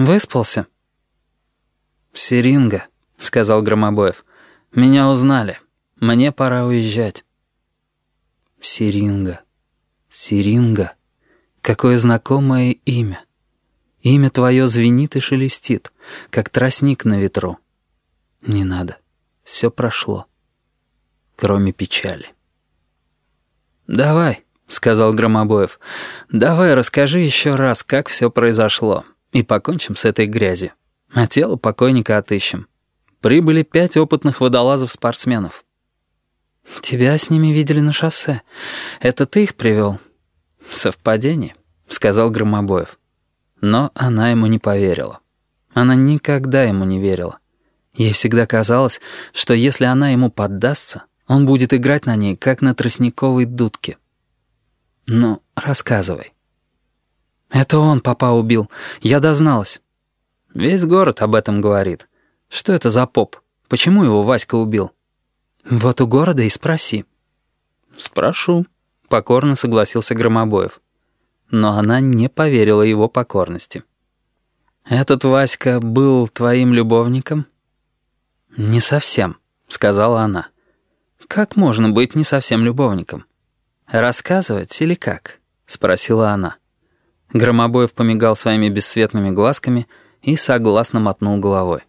Выспался?» «Серинга», — сказал Громобоев. «Меня узнали. Мне пора уезжать». Серинга. Серинга. Какое знакомое имя. Имя твое звенит и шелестит, как тростник на ветру. Не надо. Все прошло. Кроме печали. «Давай», — сказал Громобоев, — «давай расскажи еще раз, как все произошло, и покончим с этой грязью. А тело покойника отыщем. Прибыли 5 опытных водолазов-спортсменов». «Тебя с ними видели на шоссе. Это ты их привел?» «Совпадение», — сказал Громобоев. Но она ему не поверила. Она никогда ему не верила. Ей всегда казалось, что если она ему поддастся, он будет играть на ней, как на тростниковой дудке. «Ну, рассказывай». «Это он папа убил. Я дозналась». «Весь город об этом говорит. Что это за поп? Почему его Васька убил?» «Вот у города и спроси». «Спрошу», — покорно согласился Громобоев. Но она не поверила его покорности. «Этот Васька был твоим любовником?» «Не совсем», — сказала она. «Как можно быть не совсем любовником? Рассказывать или как?» — спросила она. Громобоев помигал своими бесцветными глазками и согласно мотнул головой.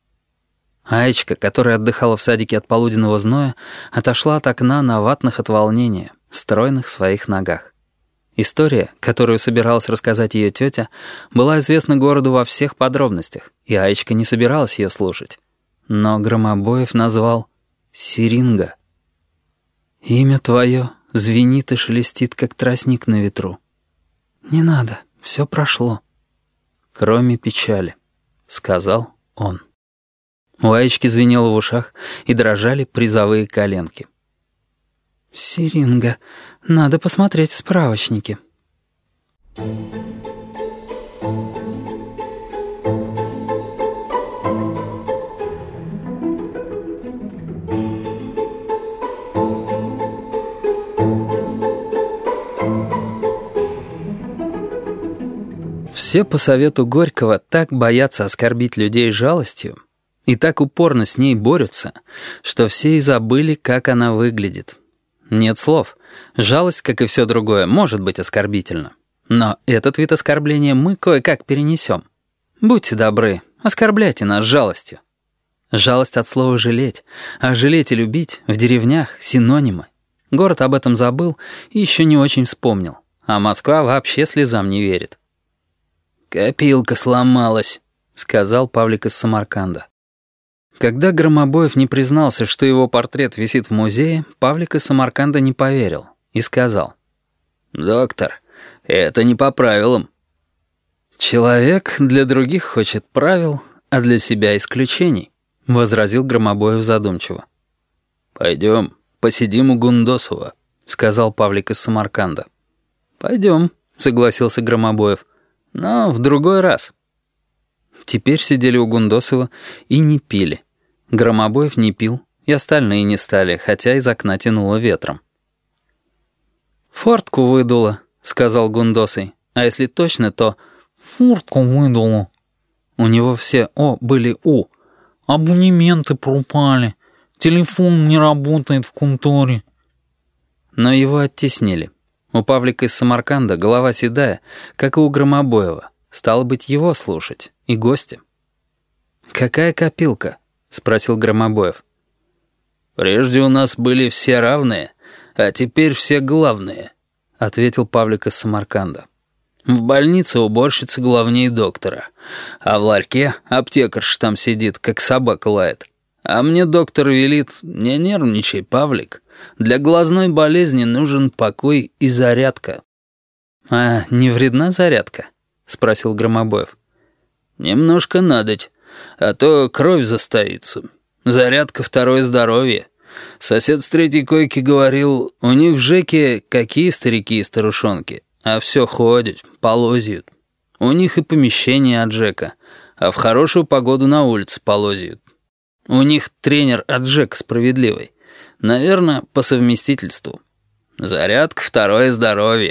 Аечка, которая отдыхала в садике от полуденного зноя, отошла от окна на ватных от волнения, стройных своих ногах. История, которую собиралась рассказать ее тетя, была известна городу во всех подробностях, и Аечка не собиралась ее слушать. Но Громобоев назвал Серинга. «Имя твое звенит и шелестит, как тростник на ветру». «Не надо, все прошло». «Кроме печали», — сказал он. У Аечки звенело в ушах и дрожали призовые коленки. «Серинга. Надо посмотреть в справочнике». Все по совету Горького так боятся оскорбить людей жалостью и так упорно с ней борются, что все и забыли, как она выглядит. Нет слов. Жалость, как и все другое, может быть оскорбительна. Но этот вид оскорбления мы кое-как перенесем. Будьте добры, оскорбляйте нас жалостью. Жалость от слова «жалеть», а жалеть и любить в деревнях синонимы. Город об этом забыл и еще не очень вспомнил, а Москва вообще слезам не верит. «Копилка сломалась», — сказал Павлик из Самарканда. Когда Громобоев не признался, что его портрет висит в музее, Павлик из Самарканда не поверил и сказал: «Доктор, это не по правилам». «Человек для других хочет правил, а для себя исключений», — возразил Громобоев задумчиво. «Пойдем, посидим у Гундосова», — сказал Павлик из Самарканда. «Пойдем», — согласился Громобоев, — «но в другой раз». Теперь сидели у Гундосова и не пили. Громобоев не пил, и остальные не стали, хотя из окна тянуло ветром. «Фортку выдуло», — сказал Гундосый. А если точно, то «фуртку выдуло». У него все «о» были «у». «Абонементы пропали. Телефон не работает в конторе». Но его оттеснили. У Павлика из Самарканда голова седая, как и у Громобоева. Стало быть, его слушать и гостя. «Какая копилка?» — спросил Громобоев. «Прежде у нас были все равные, а теперь все главные», — ответил Павлик из Самарканда. «В больнице уборщица главней доктора, а в ларьке аптекарша там сидит, как собака лает. А мне доктор велит: не нервничай, Павлик, для глазной болезни нужен покой и зарядка». «А не вредна зарядка?» — спросил Громобоев. «Немножко надоть, а то кровь застоится. Зарядка — второе здоровье. Сосед с третьей койки говорил, у них в ЖЭКе какие старики и старушонки, а все ходят, полозьют. У них и помещение от ЖЭКа, а в хорошую погоду на улице полозьют. У них тренер от ЖЭКа справедливый. Наверное, по совместительству. Зарядка — второе здоровье.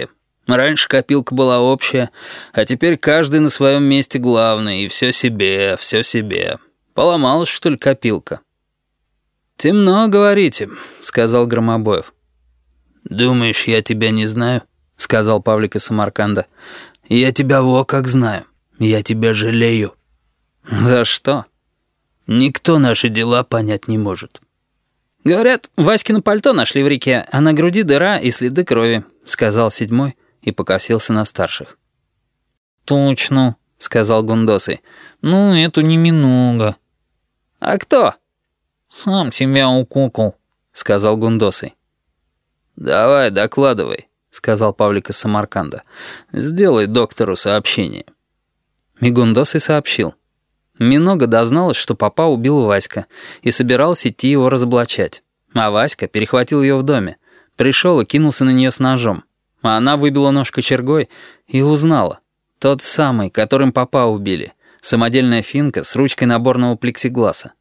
Раньше копилка была общая, а теперь каждый на своем месте главный, и все себе, все себе. Поломалась, что ли, копилка?» «Темно, говорите», — сказал Громобоев. «Думаешь, я тебя не знаю?» — сказал Павлик из Самарканда. «Я тебя как знаю. Я тебя жалею». «За что?» «Никто наши дела понять не может». «Говорят, Васькино пальто нашли в реке, а на груди дыра и следы крови», — сказал седьмой и покосился на старших. «Точно», — сказал Гундосый. «Ну, это не Минога». «А кто?» «Сам тебя укукал», — сказал Гундосый. «Давай, докладывай», — сказал Павлик из Самарканда. «Сделай доктору сообщение». И Гундосый сообщил. Минога дозналась, что папа убил Васька, и собирался идти его разоблачать. А Васька перехватил ее в доме, пришел и кинулся на нее с ножом. А она выбила нож кочергой и узнала. Тот самый, которым папа убили. Самодельная финка с ручкой наборного плексигласа.